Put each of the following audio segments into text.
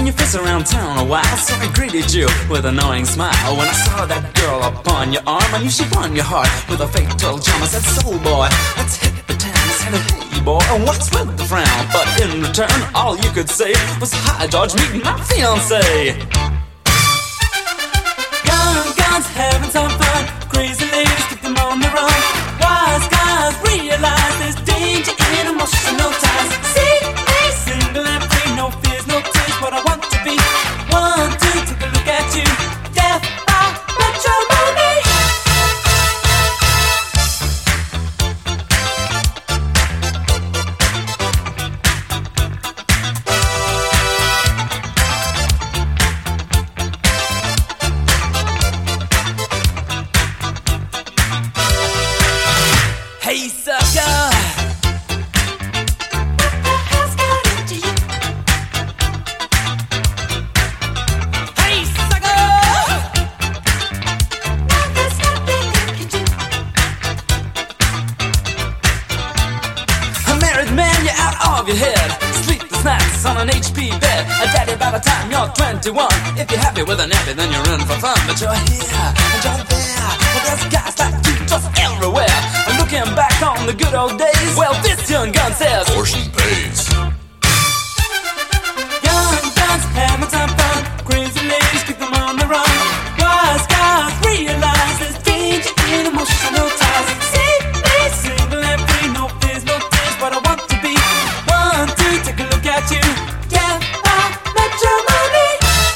your face around town a while, so I greeted you with an annoying smile. When I saw that girl upon your arm, I knew she won your heart with a fatal charm. I said, soul boy, let's hit the town. I said, hey boy, and what's with the frown? But in return, all you could say was, hi George, meet my fiancé. Young guns having some fun, crazy ladies keep them on the run. Wise guys realize there's danger in emotional ties. See me single and free, no fears, no tears, what I want to be. One, two, take a look at you, death by matrimony. Hey sucker, what the hell's got into you? Hey sucker, now there's nothing you can do. A married man, you're out of your head. Sleepless nights on an HP bed. A daddy by the time you're 21. If you're happy with a nappy, then you're in for fun. But you're here and you're there. Well, there's guys like you just everywhere. Looking back on the good old days, well, this young gun says portion pays. Young guns having some fun, crazy ladies keep them on the run. Wise guys realize there's danger in emotional ties. See me single and free, no fears, no tears, what I want to be. One, two, take a look at you, yeah, by matrimony.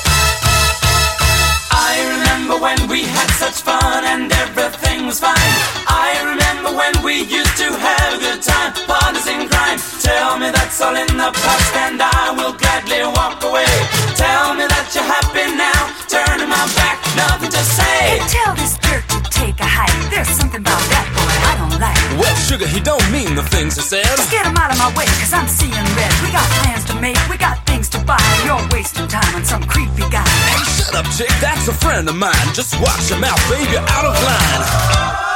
I remember when we had such fun and everything was fine. I remember when we used to have a good time, partners in crime. Tell me that's all in the past and I will gladly walk away. Tell me that you're happy now, turning my back, nothing to say. Hey, tell this jerk to take a hike. There's something about that boy I don't like. Well, sugar, he don't mean the things he said. Just get him out of my way, cause I'm seeing red. We got plans to make, we got things to buy. You're wasting time on some creepy guy. Hey, shut up, chick, that's a friend of mine. Just watch your mouth, babe, you're out of line.